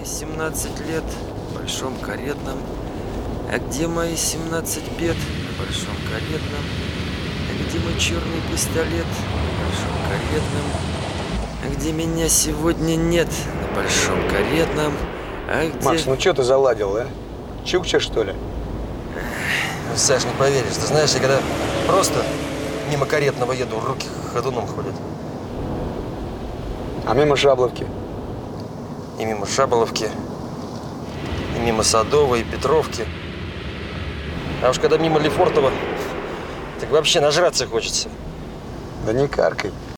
17 лет в большом каретном? А где мои 17 бед на большом каретном? А где мой черный пистолет на большом каретном? А где меня сегодня нет на большом каретном? А где... Макс, ну что ты заладил, а? Чукча, что ли? Саш, не поверишь, ты знаешь, я когда просто мимо каретного еду, руки ходуном ходят. А мимо Шабловки? И мимо Шаболовки, и мимо Садовой, и Петровки. А уж когда мимо Лефортова, так вообще нажраться хочется. Да не каркай.